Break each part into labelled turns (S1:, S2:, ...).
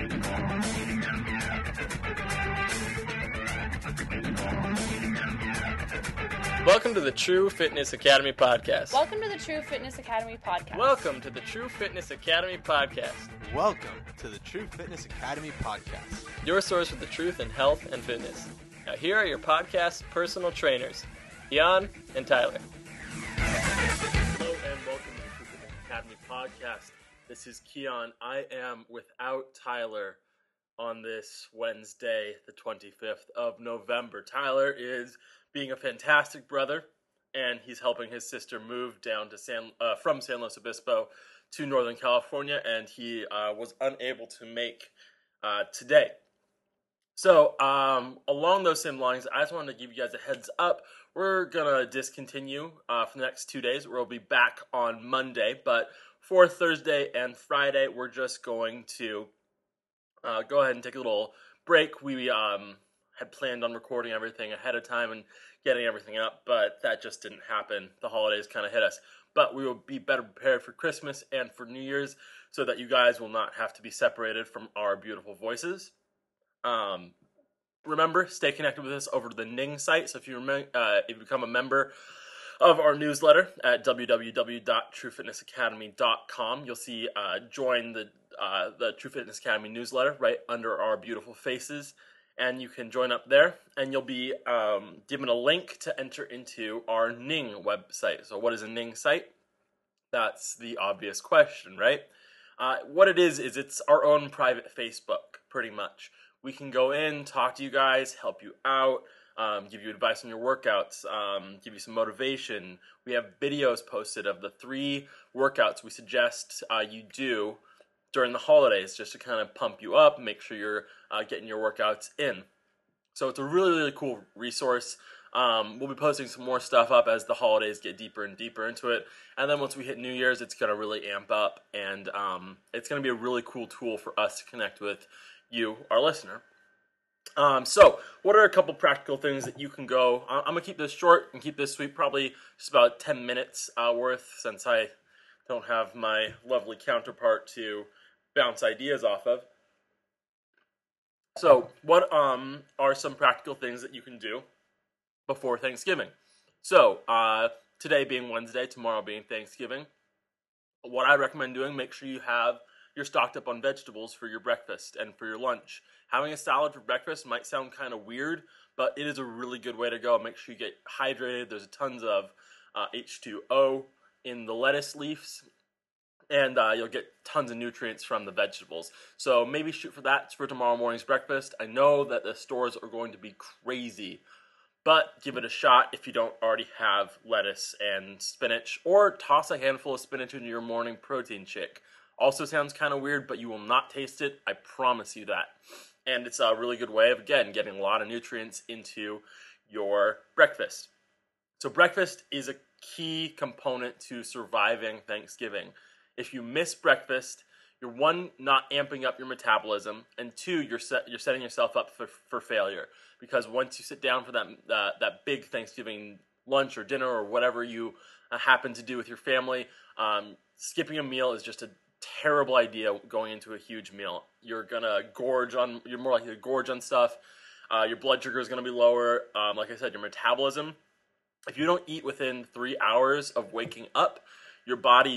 S1: Welcome to the True Fitness Academy podcast.
S2: Welcome to the True Fitness Academy podcast.
S1: Welcome to the True Fitness Academy podcast.
S3: Welcome to the True Fitness Academy podcast.
S1: Your source for the truth in health and fitness. Now here are your podcast personal trainers, Jan and Tyler. Hello and welcome to the True Fitness Academy podcast. This is Keon. I am without Tyler on this Wednesday, the 25th of November. Tyler is being a fantastic brother, and he's helping his sister move down to from San Luis Obispo to Northern California, and he was unable to make today. So, along those same lines, I just wanted to give you guys a heads up. We're going to discontinue for the next 2 days. We'll be back on Monday, but for Thursday and Friday, we're just going to go ahead and take a little break. We had planned on recording everything ahead of time and getting everything up, but that just didn't happen. The holidays kind of hit us. But we will be better prepared for Christmas and for New Year's so that you guys will not have to be separated from our beautiful voices. Remember, stay connected with us over to the Ning site. So if you become a member of our newsletter at www.truefitnessacademy.com, you'll see join the True Fitness Academy newsletter right under our beautiful faces. And you can join up there, and you'll be given a link to enter into our Ning website. So what is a Ning site? That's the obvious question, right? What it is it's our own private Facebook, pretty much. We can go in, talk to you guys, help you out, give you advice on your workouts, give you some motivation. We have videos posted of the 3 workouts we suggest you do during the holidays, just to kind of pump you up, make sure you're getting your workouts in. So it's a really, really cool resource. We'll be posting some more stuff up as the holidays get deeper and deeper into it. And then once we hit New Year's, it's going to really amp up. And it's going to be a really cool tool for us to connect with you, our listener. So what are a couple practical things that you can go? I'm going to keep this short and keep this sweet, probably just about 10 minutes worth, since I don't have my lovely counterpart to bounce ideas off of. So, what are some practical things that you can do before Thanksgiving? So, today being Wednesday, tomorrow being Thanksgiving, what I recommend doing, make sure you're stocked up on vegetables for your breakfast and for your lunch. Having a salad for breakfast might sound kind of weird, but it is a really good way to go. Make sure you get hydrated. There's tons of H2O in the lettuce leaves, and you'll get tons of nutrients from the vegetables. So maybe shoot for that for tomorrow morning's breakfast. I know that the stores are going to be crazy, but give it a shot if you don't already have lettuce and spinach, or toss a handful of spinach into your morning protein shake. Also sounds kind of weird, but you will not taste it. I promise you that. And it's a really good way of, again, getting a lot of nutrients into your breakfast. So breakfast is a key component to surviving Thanksgiving. If you miss breakfast, you're 1, not amping up your metabolism, and 2, you're setting yourself up for failure. Because once you sit down for that big Thanksgiving lunch or dinner or whatever you happen to do with your family, skipping a meal is just a terrible idea going into a huge meal. You're more likely to gorge on stuff. Your blood sugar is going to be lower. Like I said, your metabolism. If you don't eat within 3 hours of waking up, your body's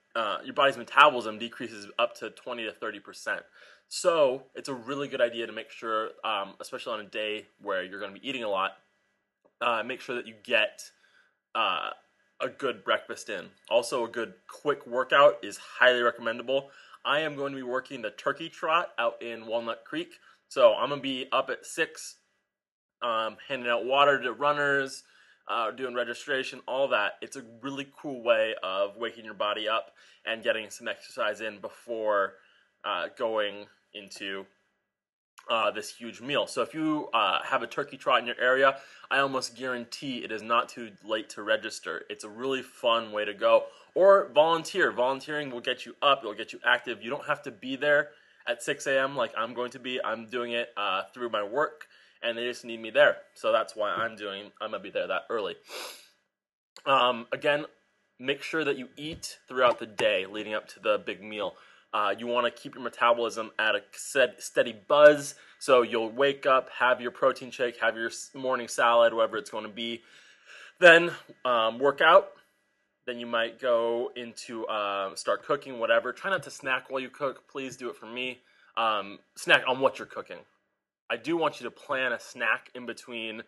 S1: metabolism decreases up to 20 to 30%. So it's a really good idea to make sure, especially on a day where you're going to be eating a lot, make sure that you get a good breakfast in. Also, a good quick workout is highly recommendable. I am going to be working the turkey trot out in Walnut Creek. So I'm going to be up at 6, handing out water to runners, doing registration, all that. It's a really cool way of waking your body up and getting some exercise in before going into this huge meal. So if you have a turkey trot in your area, I almost guarantee it is not too late to register. It's a really fun way to go. Or volunteer. Volunteering will get you up. It'll get you active. You don't have to be there at 6 a.m. like I'm going to be. I'm doing it through my work, and they just need me there. So that's why I'm going to be there that early. Again, make sure that you eat throughout the day leading up to the big meal. You want to keep your metabolism at a steady buzz, so you'll wake up, have your protein shake, have your morning salad, whatever it's going to be, then work out. Then you might go into start cooking, whatever. Try not to snack while you cook. Please do it for me. Snack on what you're cooking. I do want you to plan a snack in between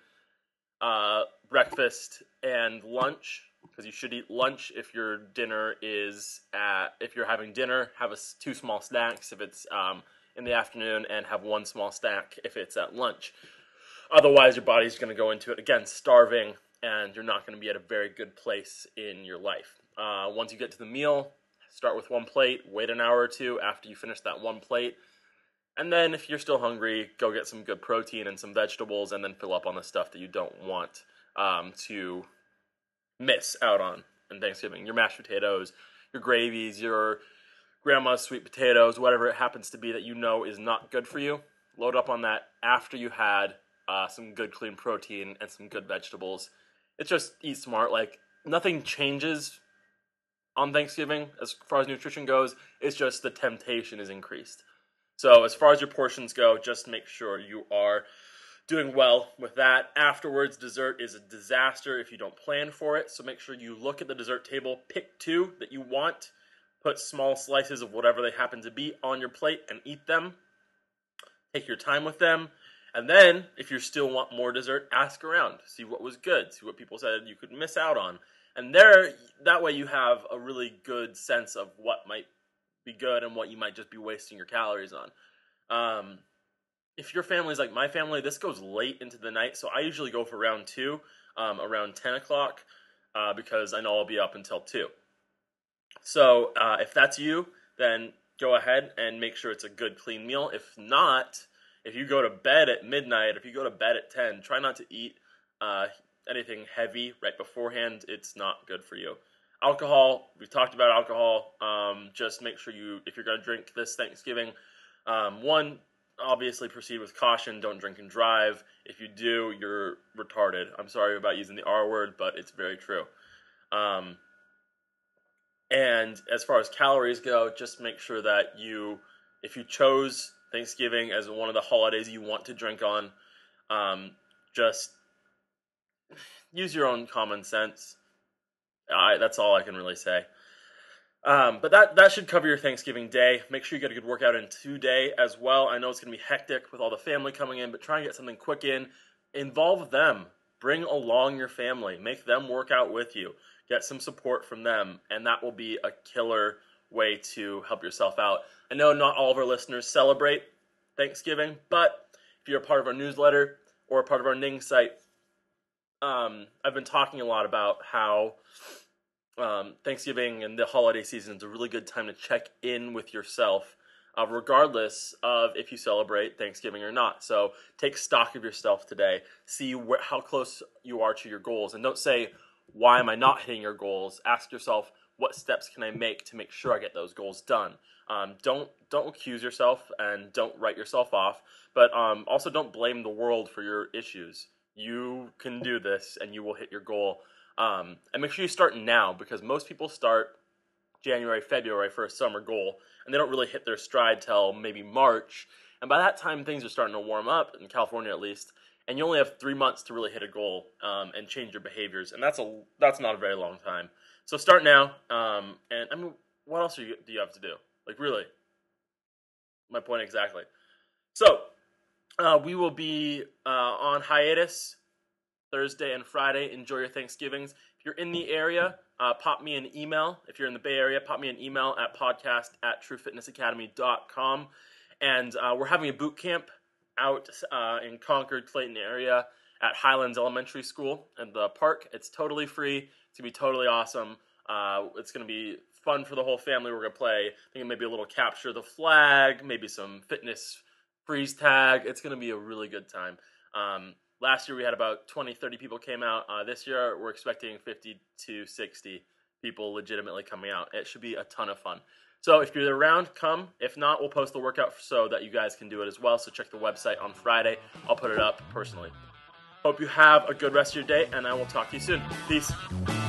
S1: breakfast and lunch, because you should eat lunch if your dinner is if you're having dinner, have two small snacks if it's in the afternoon, and have one small snack if it's at lunch. Otherwise, your body's going to go into it again starving, and you're not going to be at a very good place in your life. Once you get to the meal, start with one plate, wait an hour or two after you finish that one plate, and then if you're still hungry, go get some good protein and some vegetables, and then fill up on the stuff that you don't want to miss out on Thanksgiving. Your mashed potatoes, your gravies, your grandma's sweet potatoes, whatever it happens to be that you know is not good for you. Load up on that after you had some good clean protein and some good vegetables. It's just eat smart. Like, nothing changes on Thanksgiving as far as nutrition goes. It's just the temptation is increased. So as far as your portions go, just make sure you are doing well with that. Afterwards, dessert is a disaster if you don't plan for it. So make sure you look at the dessert table, pick two that you want, put small slices of whatever they happen to be on your plate and eat them. Take your time with them. And then, if you still want more dessert, ask around. See what was good. See what people said you could miss out on. And that way you have a really good sense of what might be good and what you might just be wasting your calories on. If your family's like my family, this goes late into the night. So I usually go for round 2, around 10 o'clock, because I know I'll be up until 2. So if that's you, then go ahead and make sure it's a good, clean meal. If not, if you go to bed at midnight, if you go to bed at 10, try not to eat anything heavy right beforehand. It's not good for you. Alcohol, we talked about alcohol. Just make sure if you're going to drink this Thanksgiving, one, obviously proceed with caution. Don't drink and drive. If you do, you're retarded. I'm sorry about using the R word, but it's very true. And as far as calories go, just make sure that if you chose Thanksgiving as one of the holidays you want to drink on, just use your own common sense. That's all I can really say. But that should cover your Thanksgiving day. Make sure you get a good workout in today as well. I know it's going to be hectic with all the family coming in, but try and get something quick in. Involve them. Bring along your family. Make them work out with you. Get some support from them, and that will be a killer way to help yourself out. I know not all of our listeners celebrate Thanksgiving, but if you're a part of our newsletter or a part of our Ning site, I've been talking a lot about how Thanksgiving and the holiday season is a really good time to check in with yourself, regardless of if you celebrate Thanksgiving or not. So take stock of yourself today. See how close you are to your goals. And don't say, why am I not hitting your goals? Ask yourself, what steps can I make to make sure I get those goals done? Don't accuse yourself and don't write yourself off, but also don't blame the world for your issues. You can do this and you will hit your goal. And make sure you start now, because most people start January, February for a summer goal, and they don't really hit their stride till maybe March. And by that time, things are starting to warm up, in California at least, and you only have 3 months to really hit a goal and change your behaviors, and that's not a very long time. So start now, and I mean, what else do you have to do? Like, really? My point exactly. So, we will be on hiatus Thursday and Friday. Enjoy your Thanksgivings. If you're in the area, pop me an email. If you're in the Bay Area, pop me an email at podcast@truefitnessacademy.com. And we're having a boot camp out in Concord, Clayton area at Highlands Elementary School in the park. It's totally free. It's going to be totally awesome. It's going to be fun for the whole family. We're going to play, I think maybe a little capture the flag, maybe some fitness freeze tag. It's going to be a really good time. Last year we had about 20-30 people came out. This year we're expecting 50 to 60 people legitimately coming out. It should be a ton of fun. So if you're around, come. If not, we'll post the workout so that you guys can do it as well. So check the website on Friday. I'll put it up personally. Hope you have a good rest of your day, and I will talk to you soon. Peace.